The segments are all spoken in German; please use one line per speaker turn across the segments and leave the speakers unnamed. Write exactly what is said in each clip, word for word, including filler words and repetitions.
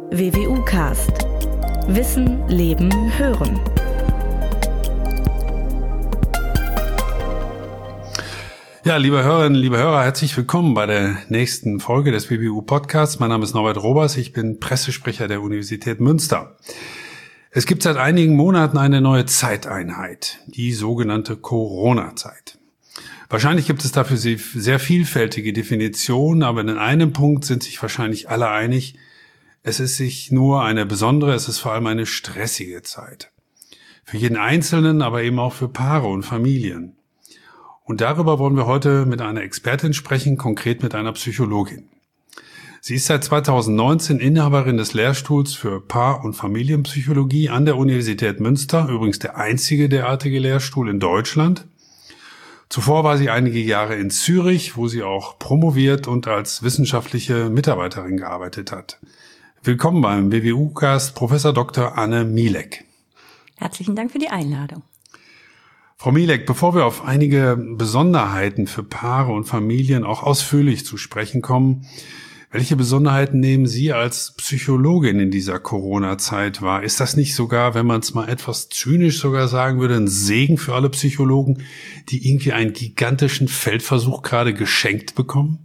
W W U-Cast. Wissen, Leben, Hören.
Ja, liebe Hörerinnen, liebe Hörer, herzlich willkommen bei der nächsten Folge des W W U-Podcasts. Mein Name ist Norbert Robers, ich bin Pressesprecher der Universität Münster. Es gibt seit einigen Monaten eine neue Zeiteinheit, die sogenannte Corona-Zeit. Wahrscheinlich gibt es dafür sehr vielfältige Definitionen, aber in einem Punkt sind sich wahrscheinlich alle einig: Es ist sich nur eine besondere, es ist vor allem eine stressige Zeit. Für jeden Einzelnen, aber eben auch für Paare und Familien. Und darüber wollen wir heute mit einer Expertin sprechen, konkret mit einer Psychologin. Sie ist seit zweitausendneunzehn Inhaberin des Lehrstuhls für Paar- und Familienpsychologie an der Universität Münster, übrigens der einzige derartige Lehrstuhl in Deutschland. Zuvor war sie einige Jahre in Zürich, wo sie auch promoviert und als wissenschaftliche Mitarbeiterin gearbeitet hat. Willkommen beim W W U-Cast, Professor Doktor Anne Mielek.
Herzlichen Dank für die Einladung.
Frau Mielek, bevor wir auf einige Besonderheiten für Paare und Familien auch ausführlich zu sprechen kommen, welche Besonderheiten nehmen Sie als Psychologin in dieser Corona-Zeit wahr? Ist das nicht sogar, wenn man es mal etwas zynisch sogar sagen würde, ein Segen für alle Psychologen, die irgendwie einen gigantischen Feldversuch gerade geschenkt bekommen?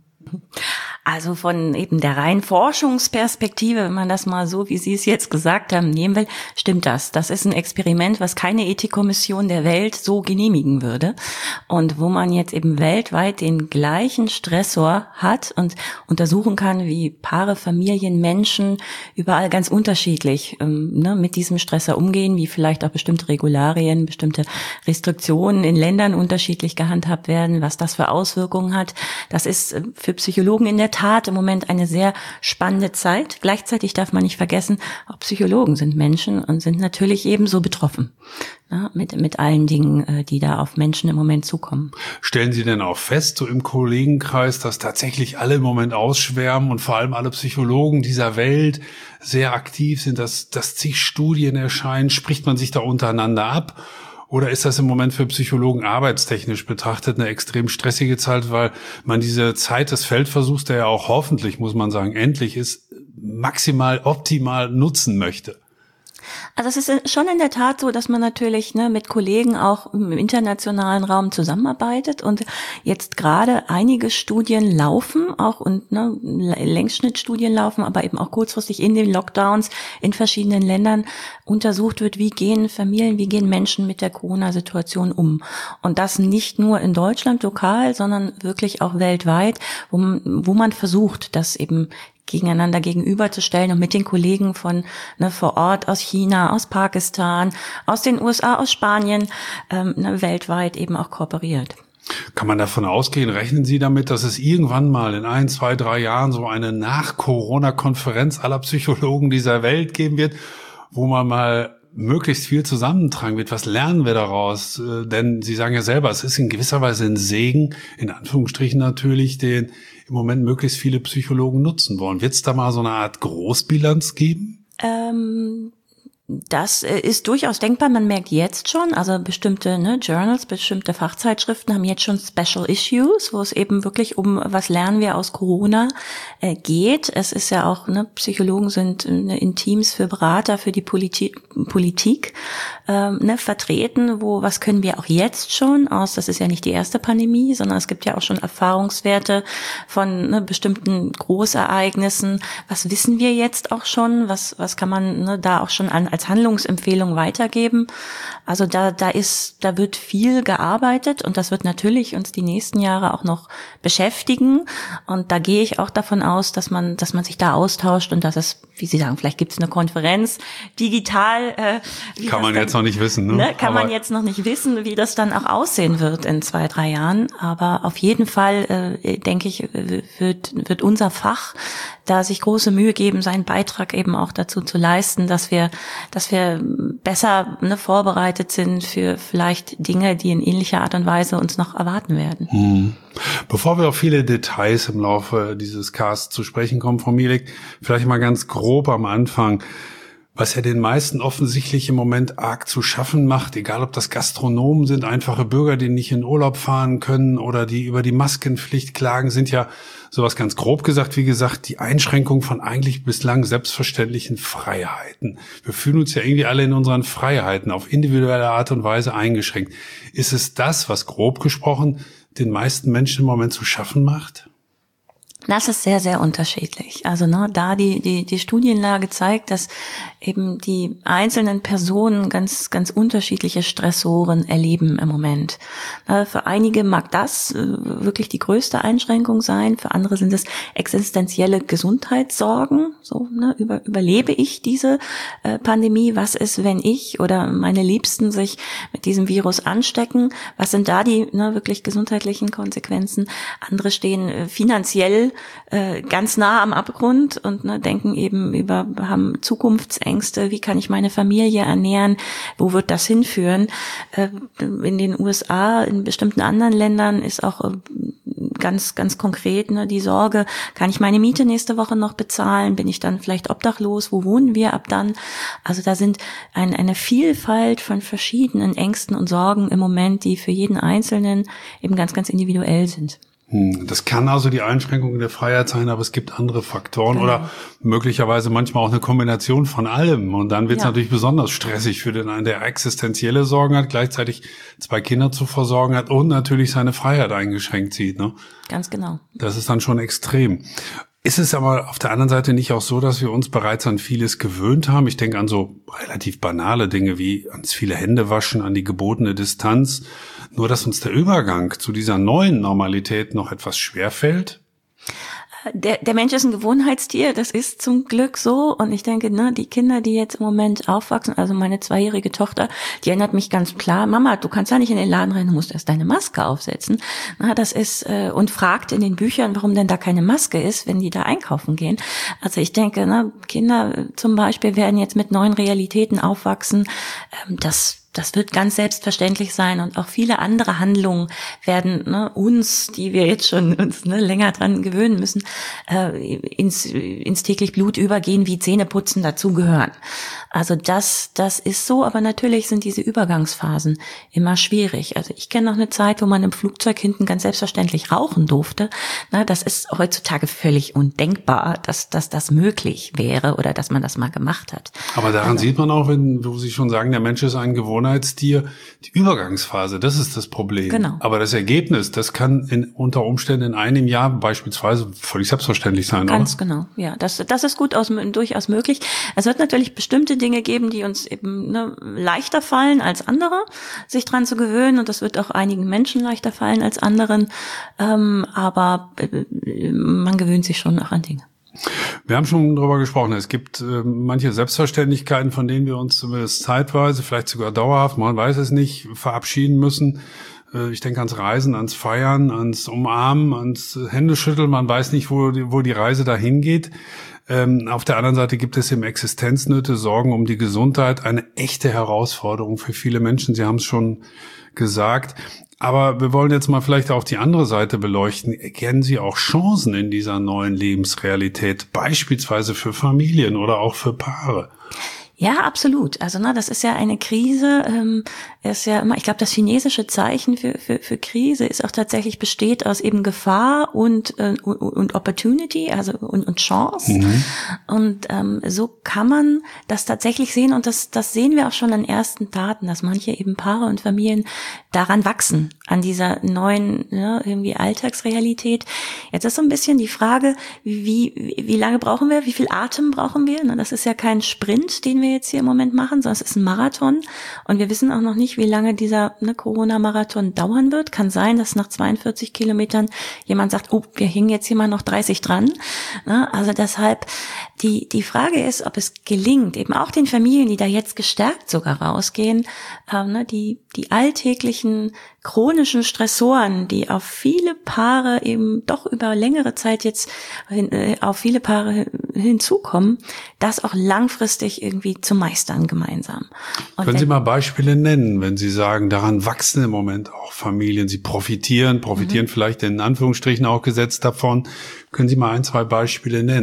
Also von eben der reinen Forschungsperspektive, wenn man das mal so, wie Sie es jetzt gesagt haben, nehmen will, stimmt das. Das ist ein Experiment, was keine Ethikkommission der Welt so genehmigen würde und wo man jetzt eben weltweit den gleichen Stressor hat und untersuchen kann, wie Paare, Familien, Menschen überall ganz unterschiedlich ähm, ne, mit diesem Stressor umgehen, wie vielleicht auch bestimmte Regularien, bestimmte Restriktionen in Ländern unterschiedlich gehandhabt werden, was das für Auswirkungen hat. Das ist äh, für Psychologen in der Tat im Moment eine sehr spannende Zeit. Gleichzeitig darf man nicht vergessen, auch Psychologen sind Menschen und sind natürlich ebenso betroffen, ja, mit mit allen Dingen, die da auf Menschen im Moment zukommen.
Stellen Sie denn auch fest, so im Kollegenkreis, dass tatsächlich alle im Moment ausschwärmen und vor allem alle Psychologen dieser Welt sehr aktiv sind, dass, dass zig Studien erscheinen? Spricht man sich da untereinander ab? Oder ist das im Moment für Psychologen arbeitstechnisch betrachtet eine extrem stressige Zeit, weil man diese Zeit des Feldversuchs, der ja auch hoffentlich, muss man sagen, endlich ist, maximal optimal nutzen möchte?
Also es ist schon in der Tat so, dass man natürlich ne, mit Kollegen auch im internationalen Raum zusammenarbeitet und jetzt gerade einige Studien laufen, auch und ne, Längsschnittstudien laufen, aber eben auch kurzfristig in den Lockdowns in verschiedenen Ländern untersucht wird, wie gehen Familien, wie gehen Menschen mit der Corona-Situation um. Und das nicht nur in Deutschland lokal, sondern wirklich auch weltweit, wo, wo man versucht, dass eben gegeneinander gegenüberzustellen und mit den Kollegen von ne, vor Ort aus China, aus Pakistan, aus den U S A, aus Spanien ähm, ne, weltweit eben auch kooperiert.
Kann man davon ausgehen, rechnen Sie damit, dass es irgendwann mal in ein, zwei, drei Jahren so eine Nach-Corona-Konferenz aller Psychologen dieser Welt geben wird, wo man mal möglichst viel zusammentragen wird? Was lernen wir daraus? Denn Sie sagen ja selber, es ist in gewisser Weise ein Segen, in Anführungsstrichen natürlich, den im Moment möglichst viele Psychologen nutzen wollen. Wird es da mal so eine Art Großbilanz geben?
Ähm Das ist durchaus denkbar. Man merkt jetzt schon, also bestimmte ne, Journals, bestimmte Fachzeitschriften haben jetzt schon Special Issues, wo es eben wirklich um was lernen wir aus Corona äh, geht. Es ist ja auch, ne, Psychologen sind ne, in Teams für Berater für die Politi- Politik ähm, ne, vertreten, wo was können wir auch jetzt schon aus, das ist ja nicht die erste Pandemie, sondern es gibt ja auch schon Erfahrungswerte von ne, bestimmten Großereignissen. Was wissen wir jetzt auch schon? Was, was kann man ne, da auch schon an als Handlungsempfehlung weitergeben. Also da, da ist, da wird viel gearbeitet und das wird natürlich uns die nächsten Jahre auch noch beschäftigen. Und da gehe ich auch davon aus, dass man, dass man sich da austauscht und dass es, wie Sie sagen, vielleicht gibt es eine Konferenz digital. Äh, wie
kann man
dann,
jetzt noch nicht wissen, ne?
ne? Kann
Aber
man jetzt noch nicht wissen, wie das dann auch aussehen wird in zwei, drei Jahren. Aber auf jeden Fall, äh, denke ich, wird, wird unser Fach da sich große Mühe geben, seinen Beitrag eben auch dazu zu leisten, dass wir, dass wir besser ne, vorbereitet sind für vielleicht Dinge, die in ähnlicher Art und Weise uns noch erwarten werden.
Hm. Bevor wir auf viele Details im Laufe dieses Casts zu sprechen kommen, Frau Mielek, vielleicht mal ganz grob am Anfang. Was ja den meisten offensichtlich im Moment arg zu schaffen macht, egal ob das Gastronomen sind, einfache Bürger, die nicht in Urlaub fahren können oder die über die Maskenpflicht klagen, sind ja sowas ganz grob gesagt, wie gesagt, die Einschränkung von eigentlich bislang selbstverständlichen Freiheiten. Wir fühlen uns ja irgendwie alle in unseren Freiheiten auf individuelle Art und Weise eingeschränkt. Ist es das, was grob gesprochen den meisten Menschen im Moment zu schaffen macht?
Das ist sehr, sehr unterschiedlich. Also ne, da die die die Studienlage zeigt, dass eben die einzelnen Personen ganz ganz unterschiedliche Stressoren erleben im Moment. Äh, für einige mag das äh, wirklich die größte Einschränkung sein. Für andere sind es existenzielle Gesundheitssorgen. So ne, über, überlebe ich diese äh, Pandemie? Was ist, wenn ich oder meine Liebsten sich mit diesem Virus anstecken? Was sind da die ne, wirklich gesundheitlichen Konsequenzen? Andere stehen äh, finanziell ganz nah am Abgrund und ne, denken eben über, haben Zukunftsängste, wie kann ich meine Familie ernähren, wo wird das hinführen? Äh, in den U S A, in bestimmten anderen Ländern ist auch äh, ganz, ganz konkret ne, die Sorge, kann ich meine Miete nächste Woche noch bezahlen? Bin ich dann vielleicht obdachlos? Wo wohnen wir ab dann? Also da sind ein, eine Vielfalt von verschiedenen Ängsten und Sorgen im Moment, die für jeden Einzelnen eben ganz, ganz individuell sind.
Das kann also die Einschränkung der Freiheit sein, aber es gibt andere Faktoren genau. Oder möglicherweise manchmal auch eine Kombination von allem. Und dann wird es ja. natürlich besonders stressig für den einen, der existenzielle Sorgen hat, gleichzeitig zwei Kinder zu versorgen hat und natürlich seine Freiheit eingeschränkt sieht. Ne?
Ganz genau.
Das ist dann schon extrem. Ist es aber auf der anderen Seite nicht auch so, dass wir uns bereits an vieles gewöhnt haben? Ich denke an so relativ banale Dinge wie ans viele Hände waschen, an die gebotene Distanz. Nur, dass uns der Übergang zu dieser neuen Normalität noch etwas schwerfällt?
Der, der Mensch ist ein Gewohnheitstier, das ist zum Glück so. Und ich denke, ne, die Kinder, die jetzt im Moment aufwachsen, also meine zweijährige Tochter, die erinnert mich ganz klar, Mama, du kannst ja nicht in den Laden rein, du musst erst deine Maske aufsetzen. Na, das ist, äh, und fragt in den Büchern, warum denn da keine Maske ist, wenn die da einkaufen gehen. Also ich denke, ne, Kinder zum Beispiel werden jetzt mit neuen Realitäten aufwachsen. Ähm, das Das wird ganz selbstverständlich sein und auch viele andere Handlungen werden ne, uns, die wir jetzt schon uns ne, länger dran gewöhnen müssen, äh, ins, ins täglich Blut übergehen, wie Zähneputzen dazugehören. Also das, das ist so, aber natürlich sind diese Übergangsphasen immer schwierig. Also ich kenne noch eine Zeit, wo man im Flugzeug hinten ganz selbstverständlich rauchen durfte. Na, das ist heutzutage völlig undenkbar, dass, dass das möglich wäre oder dass man das mal gemacht hat.
Aber daran also, sieht man auch, wenn wo Sie schon sagen, der Mensch ist ein Gewohnheitstier, die Übergangsphase, das ist das Problem.
Genau.
Aber das Ergebnis, das kann in, unter Umständen in einem Jahr beispielsweise völlig selbstverständlich sein,
Ganz
oder?
genau, ja. Das, das ist gut aus, durchaus möglich. Es wird natürlich bestimmte Dinge geben, die uns eben ne, leichter fallen als andere, sich dran zu gewöhnen. Und das wird auch einigen Menschen leichter fallen als anderen. Ähm, aber äh, man gewöhnt sich schon auch an Dinge.
Wir haben schon darüber gesprochen, es gibt äh, manche Selbstverständlichkeiten, von denen wir uns zumindest zeitweise, vielleicht sogar dauerhaft, man weiß es nicht, verabschieden müssen. Äh, ich denke ans Reisen, ans Feiern, ans Umarmen, ans Händeschütteln. Man weiß nicht, wo die, wo die Reise dahin geht. Ähm, auf der anderen Seite gibt es eben Existenznöte, Sorgen um die Gesundheit, eine echte Herausforderung für viele Menschen. Sie haben es schon gesagt. Aber wir wollen jetzt mal vielleicht auch die andere Seite beleuchten. Erkennen Sie auch Chancen in dieser neuen Lebensrealität, beispielsweise für Familien oder auch für Paare?
Ja, absolut. Also na, das ist ja eine Krise. Ähm, ist ja immer, ich glaube, das chinesische Zeichen für für für Krise ist auch tatsächlich besteht aus eben Gefahr und äh, und, und Opportunity, also und, und Chance. Mhm. Und ähm, so kann man das tatsächlich sehen und das das sehen wir auch schon an ersten Taten, dass manche eben Paare und Familien daran wachsen an dieser neuen ja, irgendwie Alltagsrealität. Jetzt ist so ein bisschen die Frage, wie wie lange brauchen wir, wie viel Atem brauchen wir? Na, das ist ja kein Sprint, den wir jetzt hier im Moment machen, sondern es ist ein Marathon und wir wissen auch noch nicht, wie lange dieser ne, Corona-Marathon dauern wird. Kann sein, dass nach zweiundvierzig Kilometern jemand sagt, oh, wir hängen jetzt hier mal noch dreißig dran. Ne? Also deshalb, die die Frage ist, ob es gelingt, eben auch den Familien, die da jetzt gestärkt sogar rausgehen, ähm, ne, die die alltäglichen chronischen Stressoren, die auf viele Paare eben doch über längere Zeit jetzt äh, auf viele Paare hinzukommen, das auch langfristig irgendwie zu meistern gemeinsam. Und
Können Sie mal Beispiele nennen, wenn Sie sagen, daran wachsen im Moment auch Familien, sie profitieren, profitieren mhm. vielleicht in Anführungsstrichen auch gesetzt davon. Können Sie mal ein, zwei Beispiele nennen?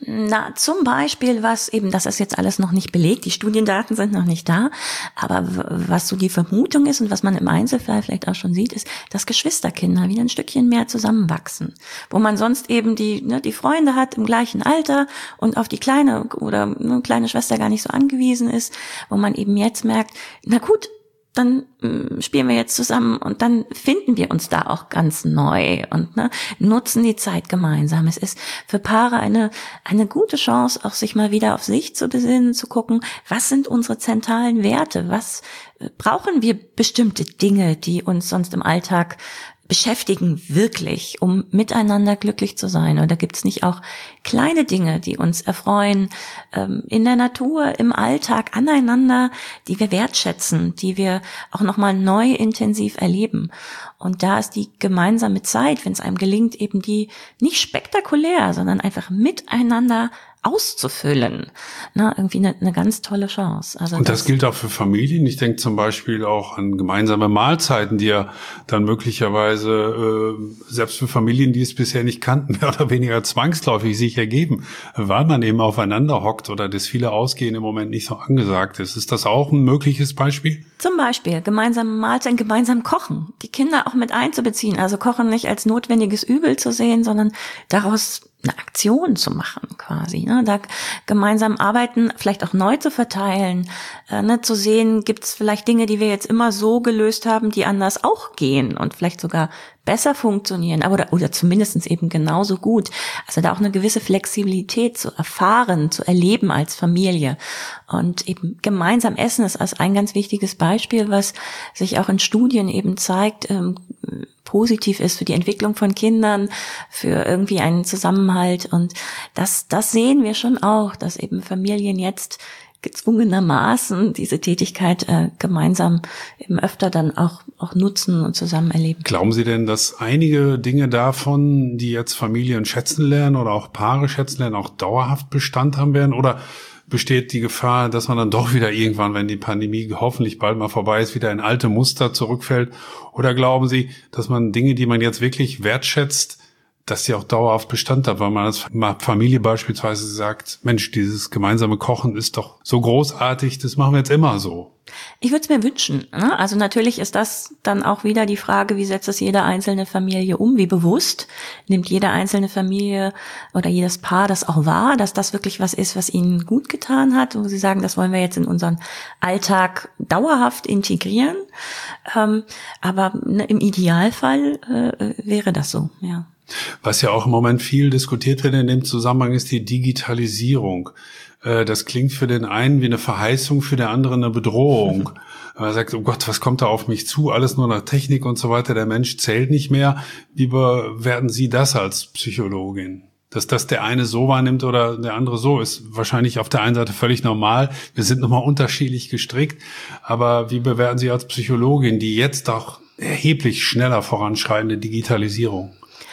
Na, zum Beispiel, was eben, das ist jetzt alles noch nicht belegt, die Studiendaten sind noch nicht da, aber was so die Vermutung ist und was man im Einzelfall vielleicht auch schon sieht, ist, dass Geschwisterkinder wieder ein Stückchen mehr zusammenwachsen. Wo man sonst eben die, ne, die Freunde hat im gleichen Alter und auf die kleine oder eine kleine Schwester gar nicht so angewiesen ist, wo man eben jetzt merkt, na gut, dann äh, spielen wir jetzt zusammen und dann finden wir uns da auch ganz neu und ne, nutzen die Zeit gemeinsam. Es ist für Paare eine eine gute Chance, auch sich mal wieder auf sich zu besinnen, zu gucken, was sind unsere zentralen Werte, was äh, brauchen wir bestimmte Dinge, die uns sonst im Alltag beschäftigen wirklich, um miteinander glücklich zu sein? Oder gibt es nicht auch kleine Dinge, die uns erfreuen, ähm, in der Natur, im Alltag, aneinander, die wir wertschätzen, die wir auch nochmal neu intensiv erleben? Und da ist die gemeinsame Zeit, wenn es einem gelingt, eben die nicht spektakulär, sondern einfach miteinander auszufüllen, na, irgendwie eine, eine ganz tolle Chance. Also
und das, das gilt auch für Familien. Ich denke zum Beispiel auch an gemeinsame Mahlzeiten, die ja dann möglicherweise äh, selbst für Familien, die es bisher nicht kannten, mehr oder weniger zwangsläufig sich ergeben, weil man eben aufeinander hockt oder das viele Ausgehen im Moment nicht so angesagt ist. Ist das auch ein mögliches Beispiel?
Zum Beispiel gemeinsame Mahlzeiten, gemeinsam kochen, die Kinder auch mit einzubeziehen. Also Kochen nicht als notwendiges Übel zu sehen, sondern daraus eine Aktion zu machen quasi, ne? Da gemeinsam arbeiten, vielleicht auch neu zu verteilen, äh, ne? Zu sehen, gibt es vielleicht Dinge, die wir jetzt immer so gelöst haben, die anders auch gehen und vielleicht sogar besser funktionieren, aber oder, oder zumindest eben genauso gut. Also da auch eine gewisse Flexibilität zu erfahren, zu erleben als Familie. Und eben gemeinsam essen ist als ein ganz wichtiges Beispiel, was sich auch in Studien eben zeigt, ähm, positiv ist für die Entwicklung von Kindern, für irgendwie einen Zusammenhalt. Und das, das sehen wir schon auch, dass eben Familien jetzt gezwungenermaßen diese Tätigkeit äh, gemeinsam eben öfter dann auch auch nutzen und zusammen erleben.
Glauben Sie denn, dass einige Dinge davon, die jetzt Familien schätzen lernen oder auch Paare schätzen lernen, auch dauerhaft Bestand haben werden? Oder besteht die Gefahr, dass man dann doch wieder irgendwann, wenn die Pandemie hoffentlich bald mal vorbei ist, wieder in alte Muster zurückfällt? Oder glauben Sie, dass man Dinge, die man jetzt wirklich wertschätzt, dass sie auch dauerhaft Bestand hat, weil man als Familie beispielsweise sagt, Mensch, dieses gemeinsame Kochen ist doch so großartig, das machen wir jetzt immer so.
Ich würde es mir wünschen, ne? Also natürlich ist das dann auch wieder die Frage, wie setzt es jede einzelne Familie um, wie bewusst nimmt jede einzelne Familie oder jedes Paar das auch wahr, dass das wirklich was ist, was ihnen gut getan hat, wo sie sagen, das wollen wir jetzt in unseren Alltag dauerhaft integrieren. Ähm, aber ne, im Idealfall äh, wäre das so, ja.
Was ja auch im Moment viel diskutiert wird in dem Zusammenhang, ist die Digitalisierung. Das klingt für den einen wie eine Verheißung, für den anderen eine Bedrohung. Man sagt, oh Gott, was kommt da auf mich zu? Alles nur nach Technik und so weiter. Der Mensch zählt nicht mehr. Wie bewerten Sie das als Psychologin? Dass das der eine so wahrnimmt oder der andere so, ist wahrscheinlich auf der einen Seite völlig normal. Wir sind nochmal unterschiedlich gestrickt. Aber wie bewerten Sie als Psychologin die jetzt auch erheblich schneller voranschreitende Digitalisierung?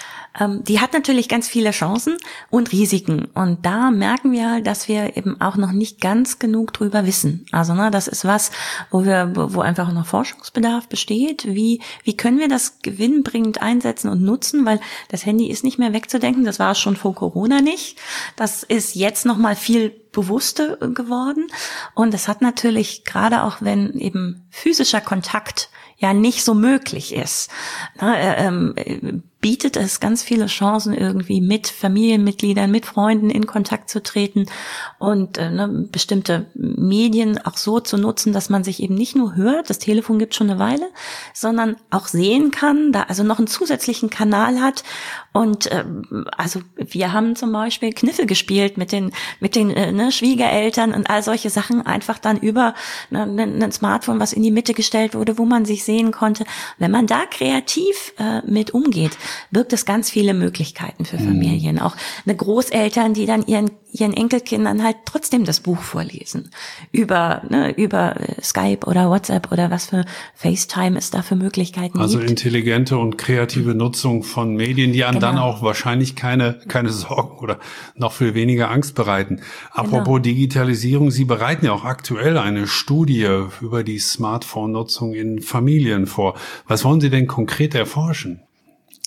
Die hat natürlich ganz viele Chancen und Risiken. Und da merken wir, dass wir eben auch noch nicht ganz genug drüber wissen. Also, ne, das ist was, wo wir, wo einfach noch Forschungsbedarf besteht. Wie, wie können wir das gewinnbringend einsetzen und nutzen? Weil das Handy ist nicht mehr wegzudenken. Das war es schon vor Corona nicht. Das ist jetzt noch mal viel bewusster geworden. Und es hat natürlich, gerade auch wenn eben physischer Kontakt ja nicht so möglich ist, ne, ähm, bietet es ganz viele Chancen, irgendwie mit Familienmitgliedern, mit Freunden in Kontakt zu treten und äh, ne, bestimmte Medien auch so zu nutzen, dass man sich eben nicht nur hört, das Telefon gibt schon eine Weile, sondern auch sehen kann, da also noch einen zusätzlichen Kanal hat. Und äh, also wir haben zum Beispiel Kniffel gespielt mit den mit den äh, ne, Schwiegereltern und all solche Sachen einfach dann über ne, ein Smartphone, was in die Mitte gestellt wurde, wo man sich sehen konnte. Wenn man da kreativ äh, mit umgeht, birgt es ganz viele Möglichkeiten für Familien. Mhm. Auch eine Großeltern, die dann ihren ihren Enkelkindern halt trotzdem das Buch vorlesen. Über ne, über Skype oder WhatsApp oder was für FaceTime es da für Möglichkeiten
also
gibt. Also
intelligente und kreative Nutzung von Medien, die einem genau. dann auch wahrscheinlich keine keine Sorgen oder noch viel weniger Angst bereiten. Apropos genau. Digitalisierung, Sie bereiten ja auch aktuell eine Studie über die Smartphone-Nutzung in Familien vor. Was wollen Sie denn konkret erforschen?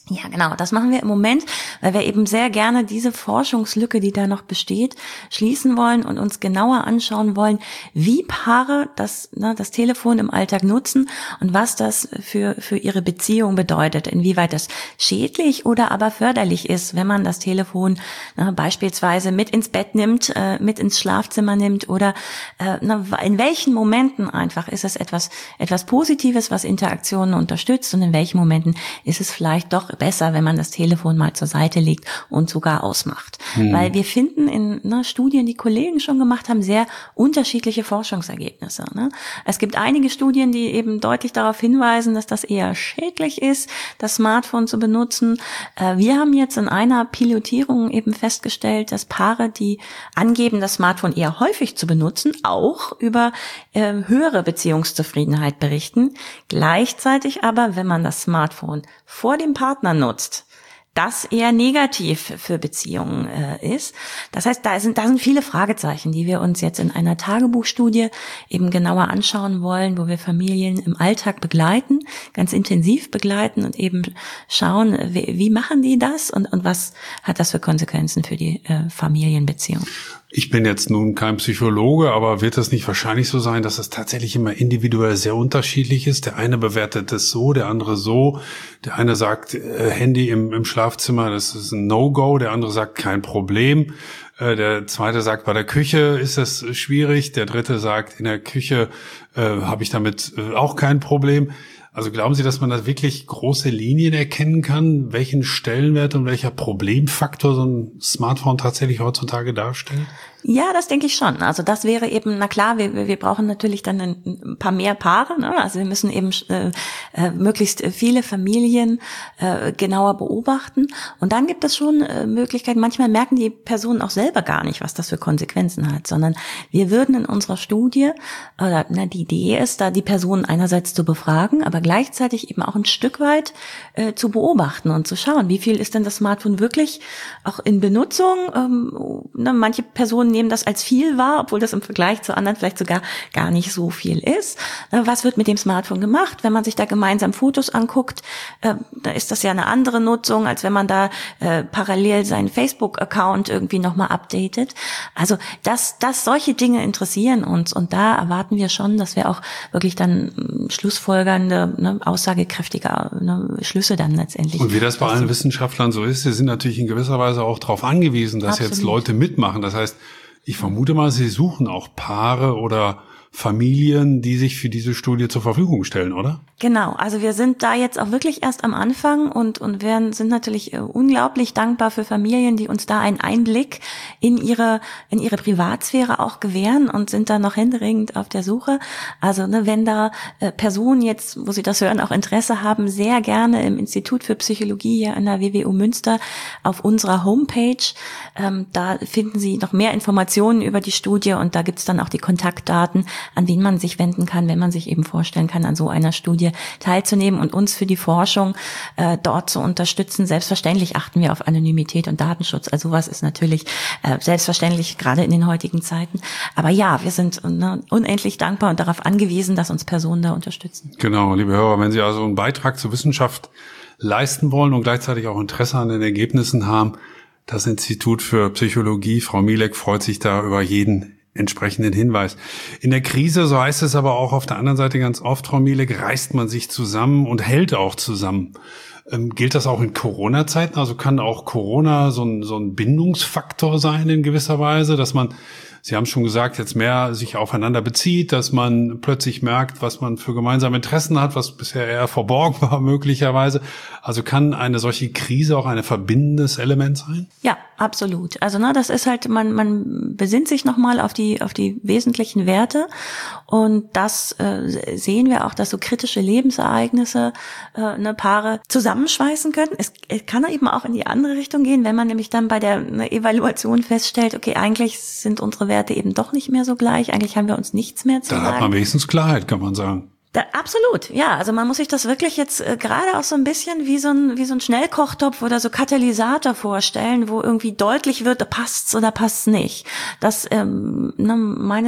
Ja, genau. Das machen wir im Moment, weil wir eben sehr gerne diese Forschungslücke, die da noch besteht, schließen wollen und uns genauer anschauen wollen, wie Paare das, ne, das Telefon im Alltag nutzen und was das für, für ihre Beziehung bedeutet, inwieweit das schädlich oder aber förderlich ist, wenn man das Telefon ne, beispielsweise mit ins Bett nimmt, äh, mit ins Schlafzimmer nimmt oder äh, ne, in welchen Momenten einfach ist es etwas, etwas Positives, was Interaktionen unterstützt und in welchen Momenten ist es vielleicht doch besser, wenn man das Telefon mal zur Seite legt und sogar ausmacht. Hm. Weil wir finden in ne, Studien, die Kollegen schon gemacht haben, sehr unterschiedliche Forschungsergebnisse. Ne? Es gibt einige Studien, die eben deutlich darauf hinweisen, dass das eher schädlich ist, das Smartphone zu benutzen. Äh, wir haben jetzt in einer Pilotierung eben festgestellt, dass Paare, die angeben, das Smartphone eher häufig zu benutzen, auch über äh, höhere Beziehungszufriedenheit berichten. Gleichzeitig aber, wenn man das Smartphone vor dem Partner nutzt, das eher negativ für Beziehungen äh, ist. Das heißt, da sind, da sind viele Fragezeichen, die wir uns jetzt in einer Tagebuchstudie eben genauer anschauen wollen, wo wir Familien im Alltag begleiten, ganz intensiv begleiten und eben schauen, wie, wie machen die das und, und was hat das für Konsequenzen für die äh, Familienbeziehung.
Ich bin jetzt nun kein Psychologe, aber wird es nicht wahrscheinlich so sein, dass es tatsächlich immer individuell sehr unterschiedlich ist? Der eine bewertet es so, der andere so. Der eine sagt, äh, Handy im, im Schlafzimmer, das ist ein No-Go. Der andere sagt, kein Problem. Äh, der zweite sagt, bei der Küche ist das schwierig. Der dritte sagt, in der Küche äh, habe ich damit äh, auch kein Problem. Also glauben Sie, dass man da wirklich große Linien erkennen kann, welchen Stellenwert und welcher Problemfaktor so ein Smartphone tatsächlich heutzutage darstellt?
Ja, das denke ich schon. Also das wäre eben, na klar, wir, wir brauchen natürlich dann ein paar mehr Paare. Ne? Also wir müssen eben äh, äh, möglichst viele Familien äh, genauer beobachten. Und dann gibt es schon äh, Möglichkeiten, manchmal merken die Personen auch selber gar nicht, was das für Konsequenzen hat, sondern wir würden in unserer Studie, oder na, die Idee ist, da die Personen einerseits zu befragen, aber gleichzeitig eben auch ein Stück weit äh, zu beobachten und zu schauen, wie viel ist denn das Smartphone wirklich auch in Benutzung. Ähm, ne, manche Personen nehmen das als viel wahr, obwohl das im Vergleich zu anderen vielleicht sogar gar nicht so viel ist. Was wird mit dem Smartphone gemacht? Wenn man sich da gemeinsam Fotos anguckt, äh, da ist das ja eine andere Nutzung, als wenn man da äh, parallel seinen Facebook-Account irgendwie nochmal updatet. Also das, das, solche Dinge interessieren uns und da erwarten wir schon, dass wir auch wirklich dann äh, schlussfolgernde, ne, aussagekräftige ne, Schlüsse dann letztendlich.
Und wie das bei allen Wissenschaftlern so ist, sie sind natürlich in gewisser Weise auch darauf angewiesen, dass Absolut. Jetzt Leute mitmachen. Das heißt, ich vermute mal, Sie suchen auch Paare oder Familien, die sich für diese Studie zur Verfügung stellen, oder?
Genau, also wir sind da jetzt auch wirklich erst am Anfang und und werden sind natürlich äh, unglaublich dankbar für Familien, die uns da einen Einblick in ihre in ihre Privatsphäre auch gewähren und sind da noch händeringend auf der Suche. Also ne, wenn da äh, Personen jetzt, wo Sie das hören, auch Interesse haben, sehr gerne im Institut für Psychologie hier an der W W U Münster auf unserer Homepage. Ähm, da finden Sie noch mehr Informationen über die Studie und da gibt's dann auch die Kontaktdaten, an wen man sich wenden kann, wenn man sich eben vorstellen kann, an so einer Studie teilzunehmen und uns für die Forschung äh, dort zu unterstützen. Selbstverständlich achten wir auf Anonymität und Datenschutz. Also sowas ist natürlich äh, selbstverständlich, gerade in den heutigen Zeiten. Aber ja, wir sind ne, unendlich dankbar und darauf angewiesen, dass uns Personen da unterstützen.
Genau, liebe Hörer, wenn Sie also einen Beitrag zur Wissenschaft leisten wollen und gleichzeitig auch Interesse an den Ergebnissen haben, das Institut für Psychologie, Frau Mielek, freut sich da über jeden entsprechenden Hinweis. In der Krise, so heißt es aber auch auf der anderen Seite ganz oft, Frau Mielek, reißt man sich zusammen und hält auch zusammen. Ähm, gilt das auch in Corona-Zeiten? Also kann auch Corona so ein, so ein Bindungsfaktor sein in gewisser Weise, dass man, Sie haben schon gesagt, jetzt mehr sich aufeinander bezieht, dass man plötzlich merkt, was man für gemeinsame Interessen hat, was bisher eher verborgen war möglicherweise. Also kann eine solche Krise auch ein verbindendes Element sein?
Ja, absolut. Also ne, das ist halt, man man besinnt sich nochmal auf die auf die wesentlichen Werte und das äh, sehen wir auch, dass so kritische Lebensereignisse äh, ne, Paare zusammenschweißen können. Es, es kann eben auch in die andere Richtung gehen, wenn man nämlich dann bei der ne, Evaluation feststellt, okay, eigentlich sind unsere Werte eben doch nicht mehr so gleich, eigentlich haben wir uns nichts mehr zu
sagen. Da hat man wenigstens Klarheit, kann man sagen.
Da, absolut, ja. Also man muss sich das wirklich jetzt äh, gerade auch so ein bisschen wie so ein wie so ein Schnellkochtopf oder so Katalysator vorstellen, wo irgendwie deutlich wird, passt's oder passt's nicht. Das ähm, ne, meines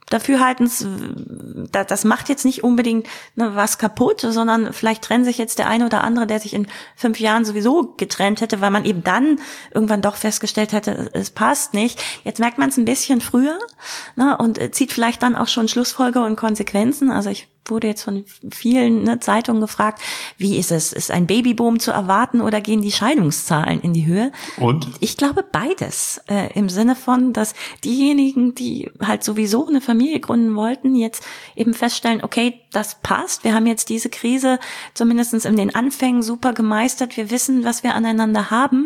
Dafürhaltens, das macht jetzt nicht unbedingt ne, was kaputt, sondern vielleicht trennt sich jetzt der eine oder andere, der sich in fünf Jahren sowieso getrennt hätte, weil man eben dann irgendwann doch festgestellt hätte, es passt nicht. Jetzt merkt man es ein bisschen früher, ne, und zieht vielleicht dann auch schon Schlussfolger und Konsequenzen. Also ich wurde jetzt von vielen ne, Zeitungen gefragt, wie ist es? Ist ein Babyboom zu erwarten oder gehen die Scheidungszahlen in die Höhe?
Und?
Ich glaube beides, äh, im Sinne von, dass diejenigen, die halt sowieso eine Familie gründen wollten, jetzt eben feststellen, okay, das passt. Wir haben jetzt diese Krise zumindest in den Anfängen super gemeistert. Wir wissen, was wir aneinander haben.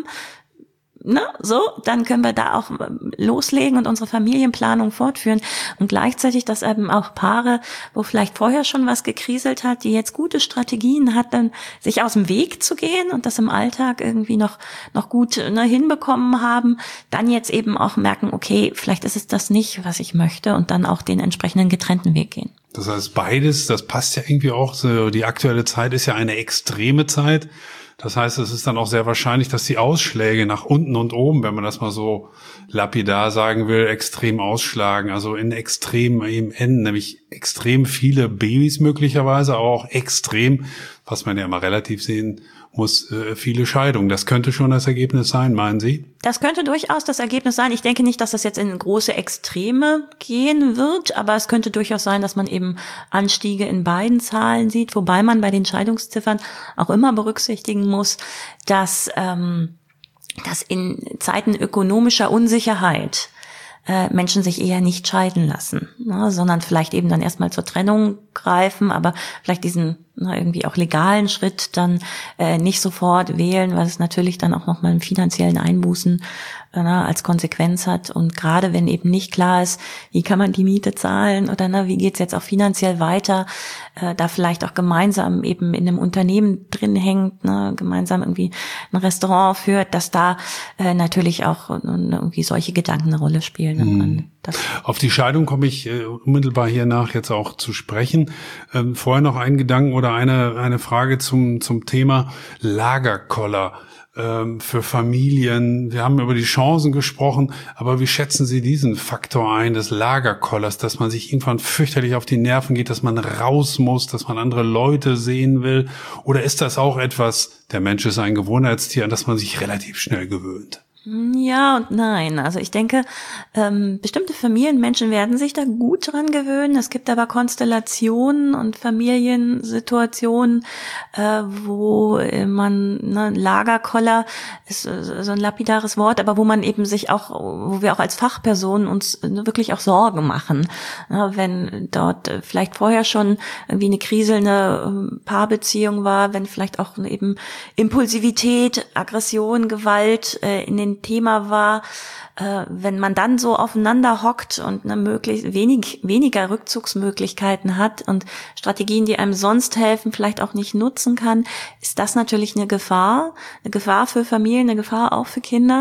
Ne, so, dann können wir da auch loslegen und unsere Familienplanung fortführen. Und gleichzeitig, dass eben auch Paare, wo vielleicht vorher schon was gekriselt hat, die jetzt gute Strategien hatten, sich aus dem Weg zu gehen und das im Alltag irgendwie noch noch gut ne, hinbekommen haben, dann jetzt eben auch merken, okay, vielleicht ist es das nicht, was ich möchte, und dann auch den entsprechenden getrennten Weg gehen.
Das heißt, beides, das passt ja irgendwie auch. So, die aktuelle Zeit ist ja eine extreme Zeit. Das heißt, es ist dann auch sehr wahrscheinlich, dass die Ausschläge nach unten und oben, wenn man das mal so lapidar sagen will, extrem ausschlagen. Also in extrem im Enden, nämlich extrem viele Babys möglicherweise, aber auch extrem, was man ja immer relativ sehen muss, viele Scheidungen. Das könnte schon das Ergebnis sein, meinen Sie?
Das könnte durchaus das Ergebnis sein. Ich denke nicht, dass das jetzt in große Extreme gehen wird, aber es könnte durchaus sein, dass man eben Anstiege in beiden Zahlen sieht, wobei man bei den Scheidungsziffern auch immer berücksichtigen muss, dass, ähm, dass in Zeiten ökonomischer Unsicherheit äh, Menschen sich eher nicht scheiden lassen, ne, sondern vielleicht eben dann erstmal zur Trennung greifen, aber vielleicht diesen na, irgendwie auch legalen Schritt dann äh, nicht sofort wählen, weil es natürlich dann auch nochmal einen finanziellen Einbußen äh, na, als Konsequenz hat. Und gerade wenn eben nicht klar ist, wie kann man die Miete zahlen oder na, wie geht's jetzt auch finanziell weiter, äh, da vielleicht auch gemeinsam eben in einem Unternehmen drin hängt, ne, gemeinsam irgendwie ein Restaurant führt, dass da äh, natürlich auch äh, irgendwie solche Gedanken eine Rolle spielen.
Hm. Auf die Scheidung komme ich äh, unmittelbar hiernach jetzt auch zu sprechen. Ähm, vorher noch ein Gedanken oder eine eine Frage zum zum Thema Lagerkoller ähm, für Familien. Wir haben über die Chancen gesprochen, aber wie schätzen Sie diesen Faktor ein des Lagerkollers, dass man sich irgendwann fürchterlich auf die Nerven geht, dass man raus muss, dass man andere Leute sehen will? Oder ist das auch etwas, der Mensch ist ein Gewohnheitstier, an das man sich relativ schnell gewöhnt?
Ja und nein. Also ich denke, ähm, bestimmte Familienmenschen werden sich da gut dran gewöhnen. Es gibt aber Konstellationen und Familiensituationen, äh, wo man, ne, Lagerkoller ist so ein lapidares Wort, aber wo man eben sich auch, wo wir auch als Fachpersonen uns wirklich auch Sorgen machen. Ja, wenn dort vielleicht vorher schon irgendwie eine kriselnde Paarbeziehung war, wenn vielleicht auch eben Impulsivität, Aggression, Gewalt äh, in den Thema war, äh, wenn man dann so aufeinander hockt und eine möglichst wenig, weniger Rückzugsmöglichkeiten hat und Strategien, die einem sonst helfen, vielleicht auch nicht nutzen kann, ist das natürlich eine Gefahr, eine Gefahr für Familien, eine Gefahr auch für Kinder,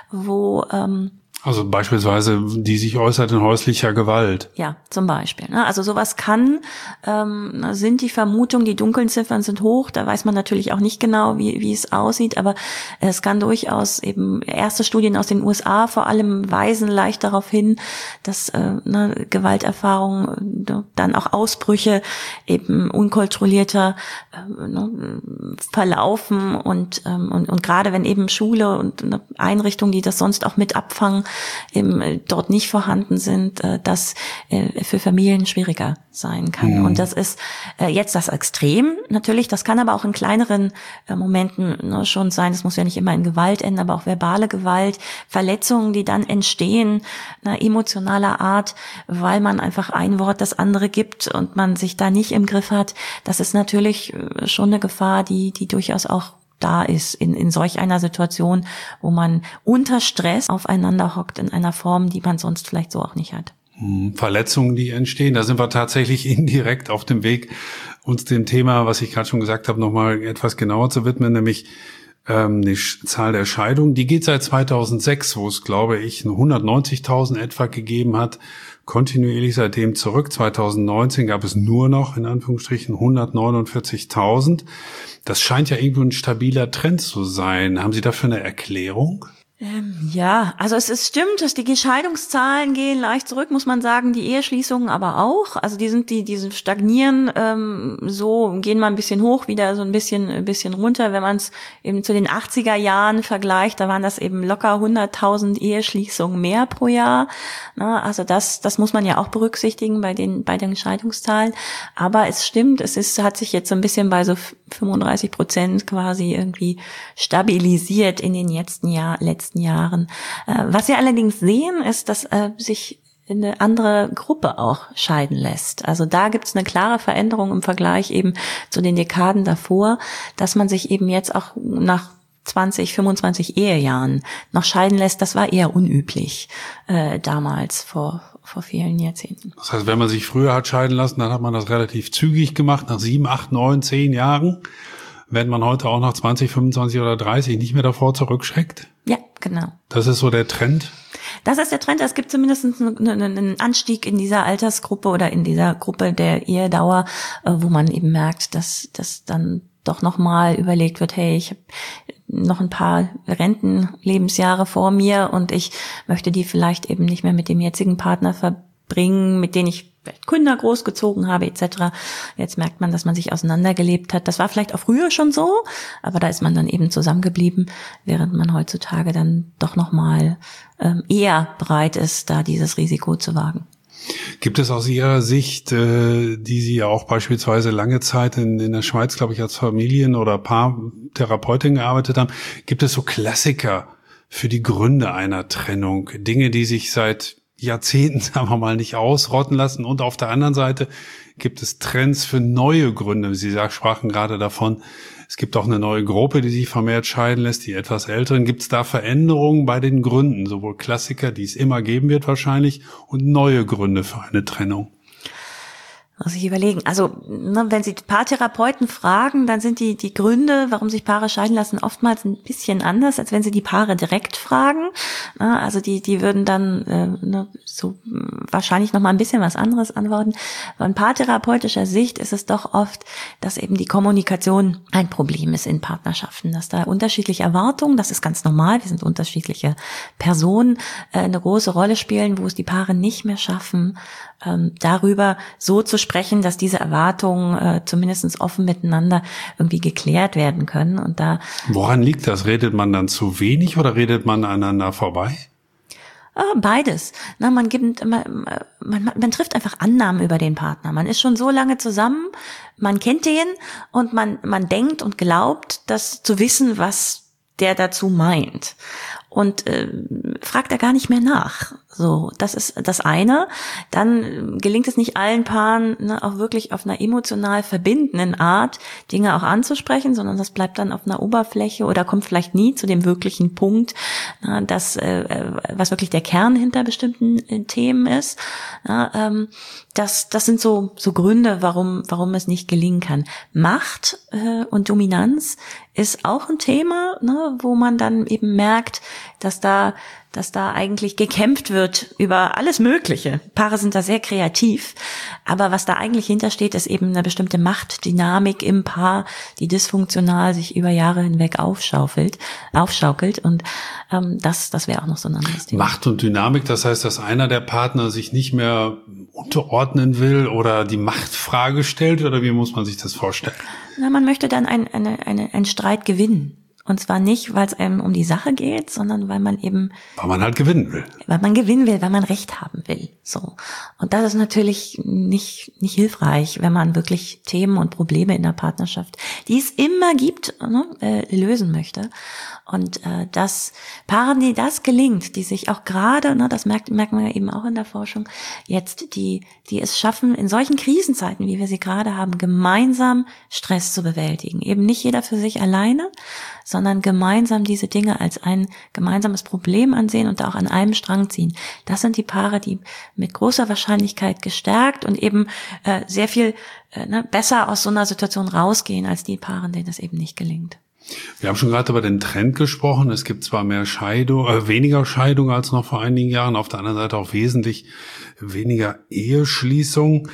wo ähm,
also beispielsweise, die sich äußert in häuslicher Gewalt.
Ja, zum Beispiel. Also sowas kann, ähm, sind die Vermutungen, die dunklen Ziffern sind hoch, da weiß man natürlich auch nicht genau, wie, wie es aussieht, aber es kann durchaus eben, erste Studien aus den U S A vor allem weisen leicht darauf hin, dass äh, ne, Gewalterfahrungen, äh, dann auch Ausbrüche eben unkontrollierter äh, ne, verlaufen und, ähm, und, und gerade wenn eben Schule und eine Einrichtung, die das sonst auch mit abfangen, eben dort nicht vorhanden sind, das für Familien schwieriger sein kann. Mhm. Und das ist jetzt das Extrem natürlich, das kann aber auch in kleineren Momenten schon sein, es muss ja nicht immer in Gewalt enden, aber auch verbale Gewalt, Verletzungen, die dann entstehen, emotionaler Art, weil man einfach ein Wort das andere gibt und man sich da nicht im Griff hat, das ist natürlich schon eine Gefahr, die, die durchaus auch da ist in, in solch einer Situation, wo man unter Stress aufeinander hockt in einer Form, die man sonst vielleicht so auch nicht hat.
Verletzungen, die entstehen, da sind wir tatsächlich indirekt auf dem Weg, uns dem Thema, was ich gerade schon gesagt habe, nochmal etwas genauer zu widmen, nämlich ähm, die Zahl der Scheidungen. Die geht seit zweitausendsechs, wo es, glaube ich, hundertneunzigtausend etwa gegeben hat, kontinuierlich seitdem zurück. zweitausendneunzehn gab es nur noch, in Anführungsstrichen, hundertneunundvierzigtausend. Das scheint ja irgendwo ein stabiler Trend zu sein. Haben Sie dafür eine Erklärung?
Ähm, ja, also es ist stimmt, dass die Scheidungszahlen gehen leicht zurück, muss man sagen, die Eheschließungen aber auch. Also die sind die, die stagnieren, ähm, so gehen mal ein bisschen hoch, wieder so ein bisschen, ein bisschen runter. Wenn man es eben zu den achtziger Jahren vergleicht, da waren das eben locker hunderttausend Eheschließungen mehr pro Jahr. Na, also das, das muss man ja auch berücksichtigen bei den, bei den Scheidungszahlen. Aber es stimmt, es ist, hat sich jetzt so ein bisschen bei so fünfunddreißig Prozent quasi irgendwie stabilisiert in den letzten Jahr, letzten Jahren. Was wir allerdings sehen, ist, dass äh, sich eine andere Gruppe auch scheiden lässt. Also da gibt es eine klare Veränderung im Vergleich eben zu den Dekaden davor, dass man sich eben jetzt auch nach zwanzig, fünfundzwanzig Ehejahren noch scheiden lässt. Das war eher unüblich äh, damals vor vor vielen Jahrzehnten.
Das heißt, wenn man sich früher hat scheiden lassen, dann hat man das relativ zügig gemacht, nach sieben, acht, neun, zehn Jahren. Wenn man heute auch nach zwanzig, fünfundzwanzig oder dreißig nicht mehr davor zurückschreckt?
Ja, genau.
Das ist so der Trend?
Das ist der Trend. Es gibt zumindest einen Anstieg in dieser Altersgruppe oder in dieser Gruppe der Ehedauer, wo man eben merkt, dass dass dann doch nochmal überlegt wird, hey, ich habe noch ein paar Rentenlebensjahre vor mir und ich möchte die vielleicht eben nicht mehr mit dem jetzigen Partner verbringen, mit denen ich Kinder großgezogen habe et cetera. Jetzt merkt man, dass man sich auseinandergelebt hat. Das war vielleicht auch früher schon so, aber da ist man dann eben zusammengeblieben, während man heutzutage dann doch nochmal ähm, eher bereit ist, da dieses Risiko zu wagen.
Gibt es aus Ihrer Sicht, äh, die Sie ja auch beispielsweise lange Zeit in, in der Schweiz, glaube ich, als Familien- oder Paartherapeutin gearbeitet haben, gibt es so Klassiker für die Gründe einer Trennung? Dinge, die sich seit Jahrzehnten, sagen wir mal, nicht ausrotten lassen. Und auf der anderen Seite gibt es Trends für neue Gründe. Sie sprachen gerade davon, es gibt auch eine neue Gruppe, die sich vermehrt scheiden lässt, die etwas Älteren. Gibt es da Veränderungen bei den Gründen? Sowohl Klassiker, die es immer geben wird wahrscheinlich, und neue Gründe für eine Trennung?
Muss ich überlegen. Also, ne, wenn Sie Paartherapeuten fragen, dann sind die die Gründe, warum sich Paare scheiden lassen, oftmals ein bisschen anders, als wenn Sie die Paare direkt fragen. Ne, also die die würden dann äh, ne, so wahrscheinlich noch mal ein bisschen was anderes antworten. Von paartherapeutischer Sicht ist es doch oft, dass eben die Kommunikation ein Problem ist in Partnerschaften, dass da unterschiedliche Erwartungen, das ist ganz normal, wir sind unterschiedliche Personen, äh, eine große Rolle spielen, wo es die Paare nicht mehr schaffen, ähm, darüber so zu sprechen, dass diese Erwartungen äh, zumindest offen miteinander irgendwie geklärt werden können. Und da
Woran liegt das? Redet man dann zu wenig oder redet man aneinander vorbei?
äh, beides. Na, man gibt, man, man, man trifft einfach Annahmen über den Partner. Man ist schon so lange zusammen, man kennt den und man man denkt und glaubt, das zu wissen, was der dazu meint. Und äh, fragt er gar nicht mehr nach. So, das ist das eine. Dann gelingt es nicht allen Paaren, ne, auch wirklich auf einer emotional verbindenden Art Dinge auch anzusprechen, sondern das bleibt dann auf einer Oberfläche oder kommt vielleicht nie zu dem wirklichen Punkt, na, das, äh, was wirklich der Kern hinter bestimmten äh, Themen ist. Na, ähm, das, das sind so so Gründe, warum warum es nicht gelingen kann. Macht äh, und Dominanz ist auch ein Thema, ne, wo man dann eben merkt, dass da dass da eigentlich gekämpft wird über alles Mögliche. Paare sind da sehr kreativ, aber was da eigentlich hintersteht, ist eben eine bestimmte Machtdynamik im Paar, die dysfunktional sich über Jahre hinweg aufschaufelt, aufschaukelt und ähm, das das wäre auch noch so ein anderes Thema.
Macht und Dynamik, das heißt, dass einer der Partner sich nicht mehr unterordnen will oder die Machtfrage stellt, oder wie muss man sich das vorstellen?
Na, man möchte dann ein, eine, eine, einen Streit gewinnen. Und zwar nicht, weil es einem um die Sache geht, sondern weil man eben...
Weil man halt gewinnen will.
Weil man gewinnen will, weil man Recht haben will. So. Und das ist natürlich nicht nicht hilfreich, wenn man wirklich Themen und Probleme in der Partnerschaft, die es immer gibt, ne, äh, lösen möchte. Und äh, dass Paaren, die das gelingt, die sich auch gerade, ne, das merkt, merkt man ja eben auch in der Forschung, jetzt die die es schaffen, in solchen Krisenzeiten, wie wir sie gerade haben, gemeinsam Stress zu bewältigen. Eben nicht jeder für sich alleine, sondern gemeinsam diese Dinge als ein gemeinsames Problem ansehen und da auch an einem Strang ziehen. Das sind die Paare, die mit großer Wahrscheinlichkeit gestärkt und eben äh, sehr viel äh, ne, besser aus so einer Situation rausgehen, als die Paare, denen das eben nicht gelingt.
Wir haben schon gerade über den Trend gesprochen. Es gibt zwar mehr Scheidung, äh, weniger Scheidung als noch vor einigen Jahren, auf der anderen Seite auch wesentlich weniger Eheschließung.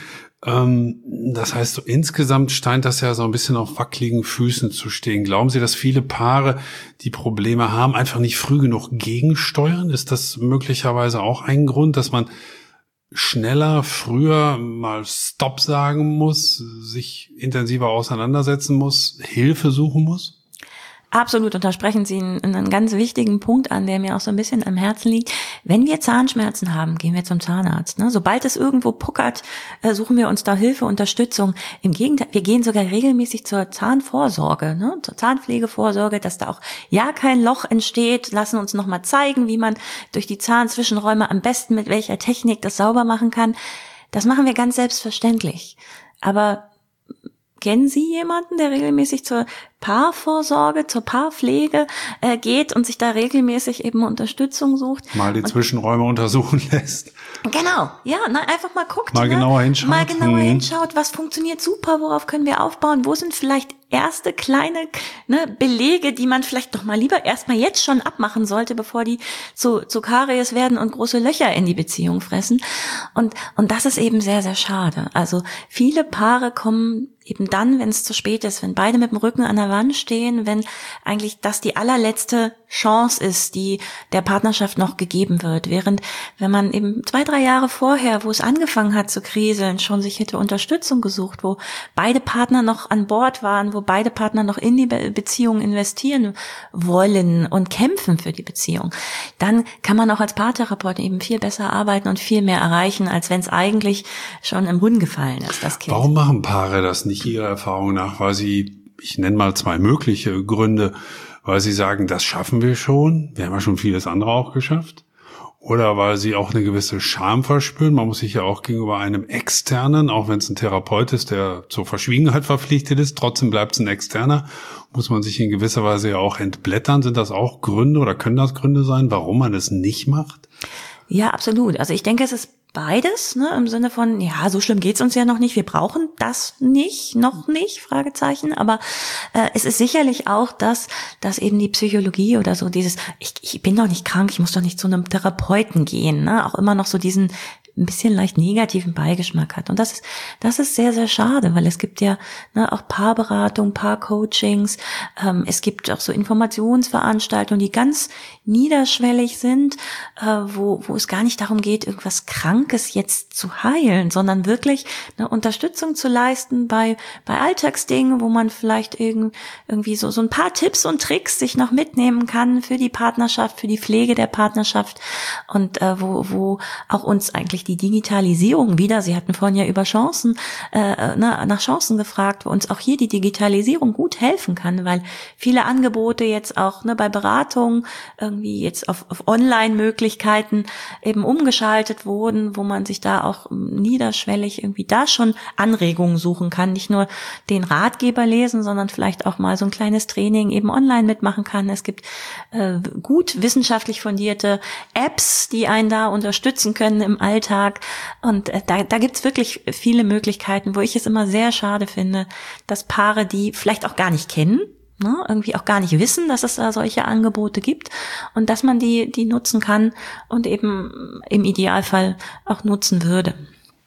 Ähm, das heißt, so insgesamt scheint das ja so ein bisschen auf wackeligen Füßen zu stehen. Glauben Sie, dass viele Paare, die Probleme haben, einfach nicht früh genug gegensteuern? Ist das möglicherweise auch ein Grund, dass man schneller, früher mal Stopp sagen muss, sich intensiver auseinandersetzen muss, Hilfe suchen muss?
Absolut, und da sprechen Sie einen, einen ganz wichtigen Punkt an, der mir auch so ein bisschen am Herzen liegt. Wenn wir Zahnschmerzen haben, gehen wir zum Zahnarzt. Ne? Sobald es irgendwo puckert, äh, suchen wir uns da Hilfe, Unterstützung. Im Gegenteil, wir gehen sogar regelmäßig zur Zahnvorsorge, ne? Zur Zahnpflegevorsorge, dass da auch ja kein Loch entsteht. Lassen uns nochmal zeigen, wie man durch die Zahnzwischenräume am besten mit welcher Technik das sauber machen kann. Das machen wir ganz selbstverständlich. Aber kennen Sie jemanden, der regelmäßig zur Paarvorsorge, zur Paarpflege äh, geht und sich da regelmäßig eben Unterstützung sucht?
Mal die
und,
Zwischenräume untersuchen lässt.
Genau, ja, na, einfach mal guckt.
Mal
ne?
genauer hinschaut.
Mal genauer
hm.
hinschaut, was funktioniert super, worauf können wir aufbauen, wo sind vielleicht erste kleine ne, Belege, die man vielleicht doch mal lieber erstmal jetzt schon abmachen sollte, bevor die zu, zu Karies werden und große Löcher in die Beziehung fressen. Und, und das ist eben sehr, sehr schade. Also viele Paare kommen eben dann, wenn es zu spät ist, wenn beide mit dem Rücken an der Wand stehen, wenn eigentlich das die allerletzte Chance ist, die der Partnerschaft noch gegeben wird. Während, wenn man eben zwei, drei Jahre vorher, wo es angefangen hat zu kriseln, schon sich hätte Unterstützung gesucht, wo beide Partner noch an Bord waren, wo beide Partner noch in die Be- Beziehung investieren wollen und kämpfen für die Beziehung, dann kann man auch als Paartherapeut eben viel besser arbeiten und viel mehr erreichen, als wenn es eigentlich schon im Brunnen gefallen ist, das Kind.
Warum machen Paare das nicht Ihrer Erfahrung nach? Weil sie, ich nenne mal zwei mögliche Gründe, weil sie sagen, das schaffen wir schon, wir haben ja schon vieles andere auch geschafft. Oder weil sie auch eine gewisse Scham verspüren. Man muss sich ja auch gegenüber einem Externen, auch wenn es ein Therapeut ist, der zur Verschwiegenheit verpflichtet ist, trotzdem bleibt es ein Externer, muss man sich in gewisser Weise ja auch entblättern. Sind das auch Gründe oder können das Gründe sein, warum man es nicht macht?
Ja, absolut. Also ich denke, es ist beides, ne, im Sinne von, ja, so schlimm geht's uns ja noch nicht, wir brauchen das nicht, noch nicht, Fragezeichen, aber äh, es ist sicherlich auch das, dass eben die Psychologie oder so dieses, ich, ich bin doch nicht krank, ich muss doch nicht zu einem Therapeuten gehen, ne, auch immer noch so diesen ein bisschen leicht negativen Beigeschmack hat. Und das ist, das ist sehr, sehr schade, weil es gibt ja ne, auch Paarberatung, Paarcoachings, ähm, es gibt auch so Informationsveranstaltungen, die ganz niederschwellig sind, äh, wo, wo es gar nicht darum geht, irgendwas Krankes jetzt zu heilen, sondern wirklich eine Unterstützung zu leisten bei, bei Alltagsdingen, wo man vielleicht irgend, irgendwie so, so ein paar Tipps und Tricks sich noch mitnehmen kann für die Partnerschaft, für die Pflege der Partnerschaft und äh, wo, wo auch uns eigentlich die Digitalisierung wieder, Sie hatten vorhin ja über Chancen, äh, na, nach Chancen gefragt, wo uns auch hier die Digitalisierung gut helfen kann, weil viele Angebote jetzt auch ne, bei Beratungen irgendwie jetzt auf, auf Online-Möglichkeiten eben umgeschaltet wurden, wo man sich da auch niederschwellig irgendwie da schon Anregungen suchen kann, nicht nur den Ratgeber lesen, sondern vielleicht auch mal so ein kleines Training eben online mitmachen kann. Es gibt äh, gut wissenschaftlich fundierte Apps, die einen da unterstützen können im Alltag. Und äh, da, da gibt's wirklich viele Möglichkeiten, wo ich es immer sehr schade finde, dass Paare, die vielleicht auch gar nicht kennen, ne, irgendwie auch gar nicht wissen, dass es da solche Angebote gibt und dass man die, die nutzen kann und eben im Idealfall auch nutzen würde.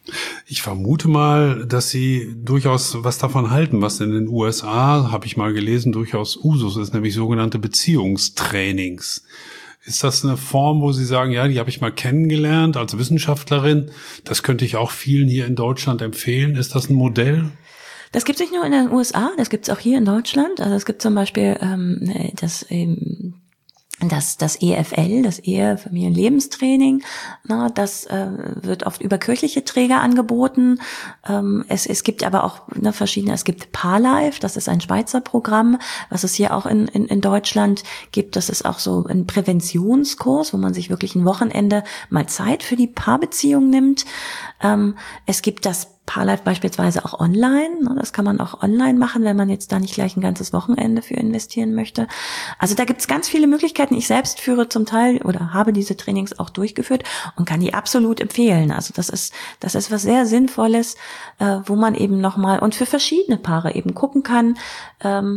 Ich vermute mal, dass Sie durchaus was davon halten, was in den U S A, habe ich mal gelesen, durchaus Usus ist, nämlich sogenannte Beziehungstrainings. Ist das eine Form, wo Sie sagen, ja, die habe ich mal kennengelernt als Wissenschaftlerin, das könnte ich auch vielen hier in Deutschland empfehlen? Ist das ein Modell?
Das gibt's nicht nur in den U S A, das gibt's auch hier in Deutschland. Also es gibt zum Beispiel ähm, das ähm, Das, das E F L, das Ehe-Familien-Lebenstraining, na, das äh, wird oft über kirchliche Träger angeboten. Ähm, es, es gibt aber auch ne, verschiedene, es gibt Paarlife, das ist ein Schweizer Programm, was es hier auch in, in, in Deutschland gibt. Das ist auch so ein Präventionskurs, wo man sich wirklich ein Wochenende mal Zeit für die Paarbeziehung nimmt. Ähm, es gibt das Paarlife beispielsweise auch online. Das kann man auch online machen, wenn man jetzt da nicht gleich ein ganzes Wochenende für investieren möchte. Also da gibt es ganz viele Möglichkeiten. Ich selbst führe zum Teil oder habe diese Trainings auch durchgeführt und kann die absolut empfehlen. Also das ist das ist was sehr Sinnvolles, äh, wo man eben nochmal und für verschiedene Paare eben gucken kann, ähm,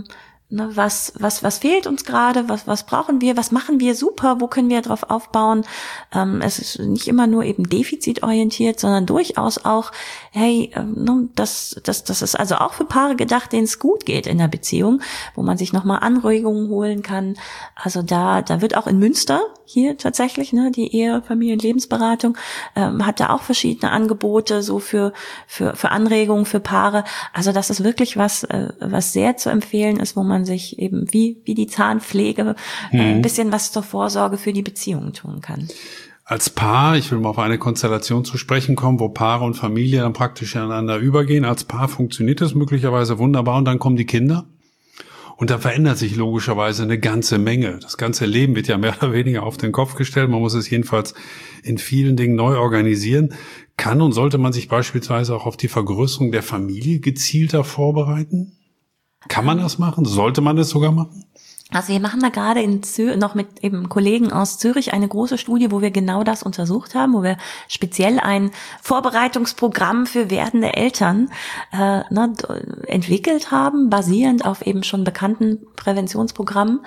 Ne, was, was, was fehlt uns gerade? Was, was brauchen wir? Was machen wir super? Wo können wir drauf aufbauen? Ähm, es ist nicht immer nur eben defizitorientiert, sondern durchaus auch, hey, ähm, ne, das, das, das ist also auch für Paare gedacht, denen es gut geht in der Beziehung, wo man sich nochmal Anregungen holen kann. Also da, da wird auch in Münster hier tatsächlich, ne, die Ehe, Familie und Lebensberatung, ähm, hat da auch verschiedene Angebote, so für, für, für Anregungen für Paare. Also das ist wirklich was, äh, was sehr zu empfehlen ist, wo man sich eben wie wie die Zahnpflege äh,
mhm.
ein bisschen was zur Vorsorge für die Beziehung tun kann.
Als Paar, ich will mal auf eine Konstellation zu sprechen kommen, wo Paare und Familie dann praktisch ineinander übergehen. Als Paar funktioniert das möglicherweise wunderbar und dann kommen die Kinder. Und da verändert sich logischerweise eine ganze Menge. Das ganze Leben wird ja mehr oder weniger auf den Kopf gestellt. Man muss es jedenfalls in vielen Dingen neu organisieren. Kann und sollte man sich beispielsweise auch auf die Vergrößerung der Familie gezielter vorbereiten? Kann man das machen? Sollte man das sogar machen?
Also wir machen da gerade in Zür- noch mit eben Kollegen aus Zürich eine große Studie, wo wir genau das untersucht haben, wo wir speziell ein Vorbereitungsprogramm für werdende Eltern äh, ne, entwickelt haben, basierend auf eben schon bekannten Präventionsprogrammen.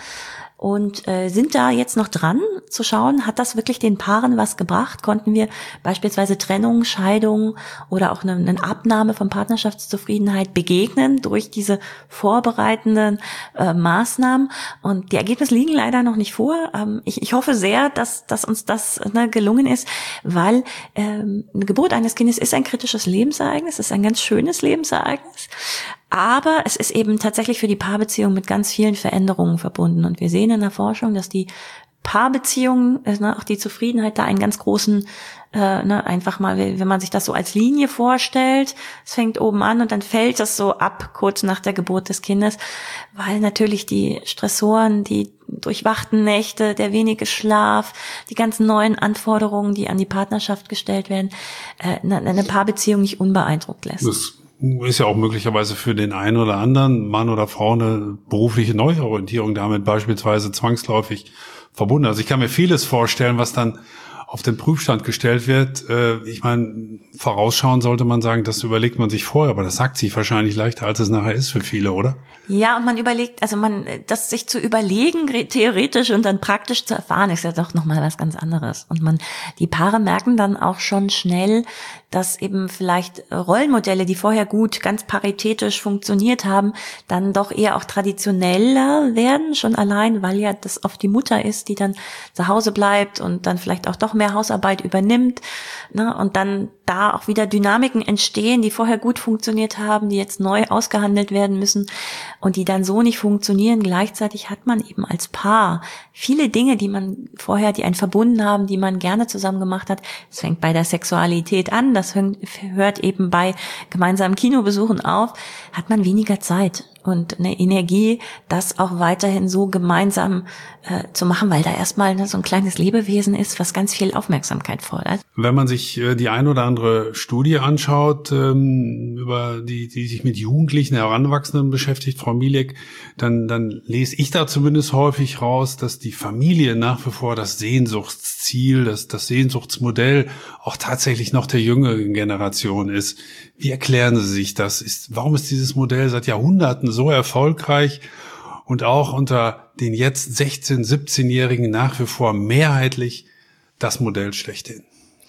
Und äh, sind da jetzt noch dran zu schauen, hat das wirklich den Paaren was gebracht? Konnten wir beispielsweise Trennung, Scheidung oder auch eine, eine Abnahme von Partnerschaftszufriedenheit begegnen durch diese vorbereitenden äh, Maßnahmen? Und die Ergebnisse liegen leider noch nicht vor. Ähm, ich, ich hoffe sehr, dass, dass uns das ne, gelungen ist, weil ähm, eine Geburt eines Kindes ist ein kritisches Lebensereignis, ist ein ganz schönes Lebensereignis. Aber es ist eben tatsächlich für die Paarbeziehung mit ganz vielen Veränderungen verbunden. Und wir sehen in der Forschung, dass die Paarbeziehungen, ne, auch die Zufriedenheit da einen ganz großen, äh, ne, einfach mal, wenn man sich das so als Linie vorstellt, es fängt oben an und dann fällt das so ab, kurz nach der Geburt des Kindes, weil natürlich die Stressoren, die durchwachten Nächte, der wenige Schlaf, die ganzen neuen Anforderungen, die an die Partnerschaft gestellt werden, äh, eine, eine Paarbeziehung nicht unbeeindruckt lässt.
Das ist ja auch möglicherweise für den einen oder anderen Mann oder Frau eine berufliche Neuorientierung damit beispielsweise zwangsläufig verbunden. Also ich kann mir vieles vorstellen, was dann auf den Prüfstand gestellt wird. Ich meine, vorausschauen sollte man sagen, das überlegt man sich vorher, aber das sagt sich wahrscheinlich leichter, als es nachher ist für viele, oder?
Ja, und man überlegt, also man, das sich zu überlegen, theoretisch und dann praktisch zu erfahren, ist ja doch nochmal was ganz anderes. Und man, die Paare merken dann auch schon schnell, dass eben vielleicht Rollenmodelle, die vorher gut, ganz paritätisch funktioniert haben, dann doch eher auch traditioneller werden, schon allein, weil ja das oft die Mutter ist, die dann zu Hause bleibt und dann vielleicht auch doch mehr Hausarbeit übernimmt, ne, und dann da auch wieder Dynamiken entstehen, die vorher gut funktioniert haben, die jetzt neu ausgehandelt werden müssen und die dann so nicht funktionieren. Gleichzeitig hat man eben als Paar viele Dinge, die man vorher, die einen verbunden haben, die man gerne zusammen gemacht hat. Es fängt bei der Sexualität an, das hört eben bei gemeinsamen Kinobesuchen auf, hat man weniger Zeit und eine Energie, das auch weiterhin so gemeinsam äh, zu machen, weil da erstmal ne, so ein kleines Lebewesen ist, was ganz viel Aufmerksamkeit fordert.
Wenn man sich äh, die ein oder andere Studie anschaut, ähm, über die, die sich mit Jugendlichen, Heranwachsenden beschäftigt, Frau Mielek, dann, dann lese ich da zumindest häufig raus, dass die Familie nach wie vor das Sehnsuchtsziel, das, das Sehnsuchtsmodell auch tatsächlich noch der jüngeren Generation ist. Wie erklären Sie sich das? Ist, warum ist dieses Modell seit Jahrhunderten so erfolgreich und auch unter den jetzt sechzehn-, siebzehnjährigen nach wie vor mehrheitlich das Modell schlechthin?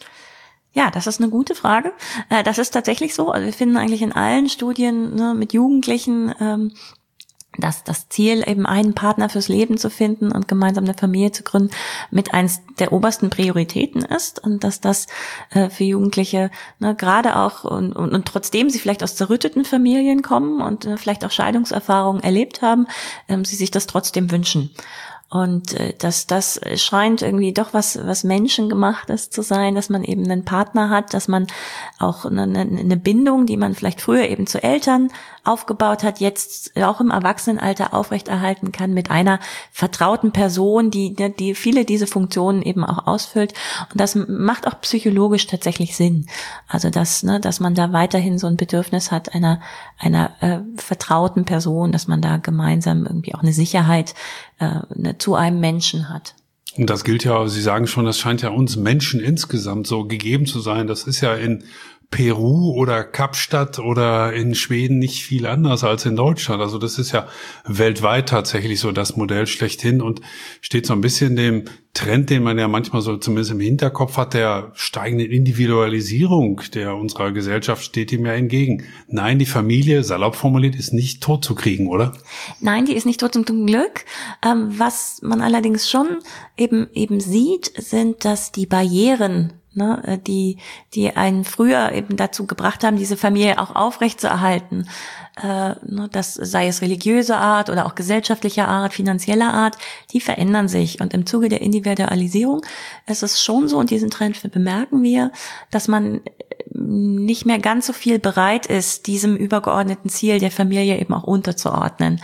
Ja, das ist eine gute Frage. Das ist tatsächlich so. Also wir finden eigentlich in allen Studien ne, mit Jugendlichen, ähm, dass das Ziel, eben einen Partner fürs Leben zu finden und gemeinsam eine Familie zu gründen, mit eins der obersten Prioritäten ist und dass das äh, für Jugendliche ne, gerade auch und, und, und trotzdem sie vielleicht aus zerrütteten Familien kommen und äh, vielleicht auch Scheidungserfahrungen erlebt haben, ähm, sie sich das trotzdem wünschen. Und äh, dass das scheint irgendwie doch was was Menschengemachtes zu sein, dass man eben einen Partner hat, dass man auch eine, eine Bindung, die man vielleicht früher eben zu Eltern aufgebaut hat, jetzt auch im Erwachsenenalter aufrechterhalten kann mit einer vertrauten Person, die die viele diese Funktionen eben auch ausfüllt. Und das macht auch psychologisch tatsächlich Sinn. Also dass ne, dass man da weiterhin so ein Bedürfnis hat einer einer äh, vertrauten Person, dass man da gemeinsam irgendwie auch eine Sicherheit äh, eine, zu einem Menschen hat.
Und das gilt ja, Sie sagen schon, das scheint ja uns Menschen insgesamt so gegeben zu sein. Das ist ja in Peru oder Kapstadt oder in Schweden nicht viel anders als in Deutschland. Also das ist ja weltweit tatsächlich so das Modell schlechthin und steht so ein bisschen dem Trend, den man ja manchmal so zumindest im Hinterkopf hat, der steigenden Individualisierung der unserer Gesellschaft steht ihm ja entgegen. Nein, die Familie, salopp formuliert, ist nicht tot zu kriegen, oder?
Nein, die ist nicht tot zum Glück. Ähm, was man allerdings schon eben eben sieht, sind, dass die Barrieren, ne, die die einen früher eben dazu gebracht haben, diese Familie auch aufrechtzuerhalten, äh, ne, das sei es religiöser Art oder auch gesellschaftlicher Art, finanzieller Art, die verändern sich. Und im Zuge der Individualisierung ist es schon so, und diesen Trend bemerken wir, dass man nicht mehr ganz so viel bereit ist, diesem übergeordneten Ziel der Familie eben auch unterzuordnen.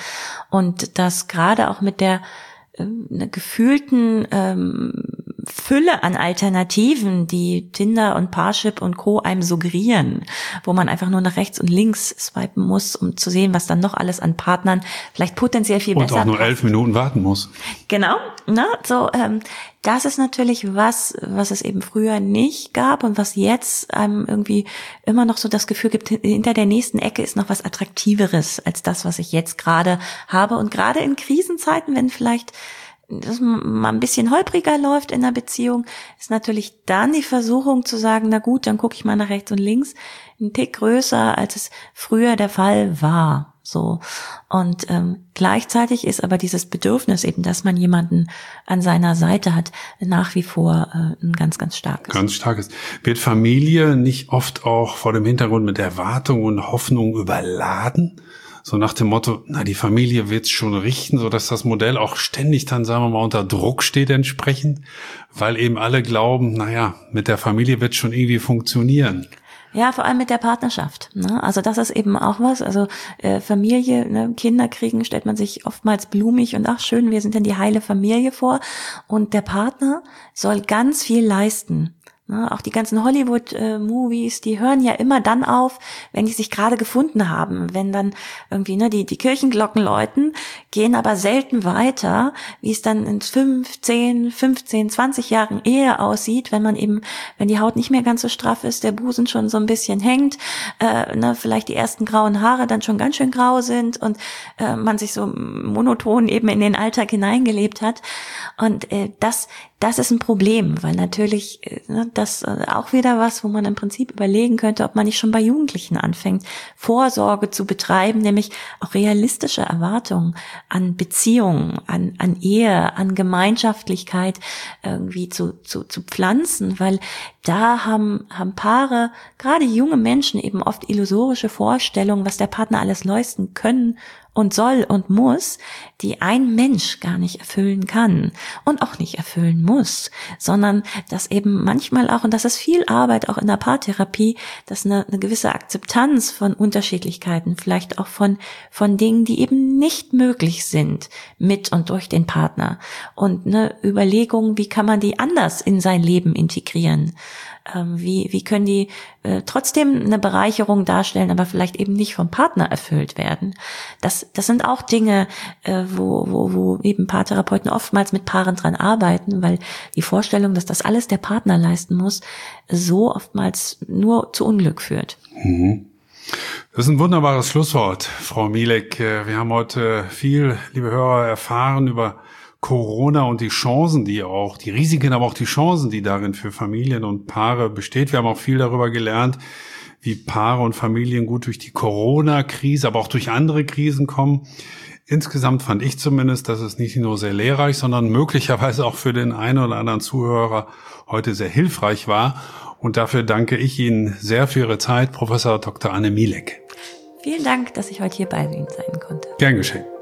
Und dass gerade auch mit der eine gefühlten ähm, Fülle an Alternativen, die Tinder und Parship und Co. einem suggerieren, wo man einfach nur nach rechts und links swipen muss, um zu sehen, was dann noch alles an Partnern vielleicht potenziell viel
und
besser
auch nur
passt.
elf Minuten warten muss.
Genau, ne, so ähm, das ist natürlich was, was es eben früher nicht gab und was jetzt einem irgendwie immer noch so das Gefühl gibt, hinter der nächsten Ecke ist noch was Attraktiveres als das, was ich jetzt gerade habe. Und gerade in Krisenzeiten, wenn vielleicht das mal ein bisschen holpriger läuft in der Beziehung, ist natürlich dann die Versuchung zu sagen, na gut, dann gucke ich mal nach rechts und links, ein Tick größer, als es früher der Fall war. So. Und ähm, gleichzeitig ist aber dieses Bedürfnis eben, dass man jemanden an seiner Seite hat, nach wie vor äh, ein ganz, ganz starkes.
Ganz starkes. Wird Familie nicht oft auch vor dem Hintergrund mit Erwartungen und Hoffnungen überladen? So nach dem Motto, na, die Familie wird's schon richten, so dass das Modell auch ständig dann, sagen wir mal, unter Druck steht entsprechend, weil eben alle glauben, naja, mit der Familie wird's schon irgendwie funktionieren.
Ja, vor allem mit der Partnerschaft. Ne? Also das ist eben auch was. Also äh, Familie, ne, Kinder kriegen, stellt man sich oftmals blumig und ach schön, wir sind denn die heile Familie vor. Und der Partner soll ganz viel leisten. Ne? Auch die ganzen Hollywood-Movies, äh, die hören ja immer dann auf, wenn die sich gerade gefunden haben. Wenn dann irgendwie ne die die Kirchenglocken läuten, gehen aber selten weiter, wie es dann in fünf, zehn, fünfzehn, zwanzig Jahren Ehe aussieht, wenn man eben, wenn die Haut nicht mehr ganz so straff ist, der Busen schon so ein bisschen hängt, äh, ne, vielleicht die ersten grauen Haare dann schon ganz schön grau sind und äh, man sich so monoton eben in den Alltag hineingelebt hat. Und äh, das Das ist ein Problem, weil natürlich ne, das äh, auch wieder was, wo man im Prinzip überlegen könnte, ob man nicht schon bei Jugendlichen anfängt, Vorsorge zu betreiben, nämlich auch realistische Erwartungen an Beziehungen, an, an Ehe, an Gemeinschaftlichkeit irgendwie zu, zu, zu pflanzen, weil da haben, haben Paare, gerade junge Menschen, eben oft illusorische Vorstellungen, was der Partner alles leisten können und soll und muss, die ein Mensch gar nicht erfüllen kann und auch nicht erfüllen muss, sondern dass eben manchmal auch, und das ist viel Arbeit auch in der Paartherapie, dass eine, eine gewisse Akzeptanz von Unterschiedlichkeiten, vielleicht auch von von Dingen, die eben nicht möglich sind mit und durch den Partner, und eine Überlegung, wie kann man die anders in sein Leben integrieren. Wie, wie können die äh, trotzdem eine Bereicherung darstellen, aber vielleicht eben nicht vom Partner erfüllt werden. Das, das sind auch Dinge, äh, wo, wo, wo eben Paartherapeuten oftmals mit Paaren dran arbeiten, weil die Vorstellung, dass das alles der Partner leisten muss, so oftmals nur zu Unglück führt.
Mhm. Das ist ein wunderbares Schlusswort, Frau Mielek. Wir haben heute viel, liebe Hörer, erfahren über Corona und die Chancen, die auch, die Risiken, aber auch die Chancen, die darin für Familien und Paare besteht. Wir haben auch viel darüber gelernt, wie Paare und Familien gut durch die Corona-Krise, aber auch durch andere Krisen kommen. Insgesamt fand ich zumindest, dass es nicht nur sehr lehrreich, sondern möglicherweise auch für den einen oder anderen Zuhörer heute sehr hilfreich war. Und dafür danke ich Ihnen sehr für Ihre Zeit, Professor Doktor Anne Mielek.
Vielen Dank, dass ich heute hier bei Ihnen sein konnte.
Gern geschehen.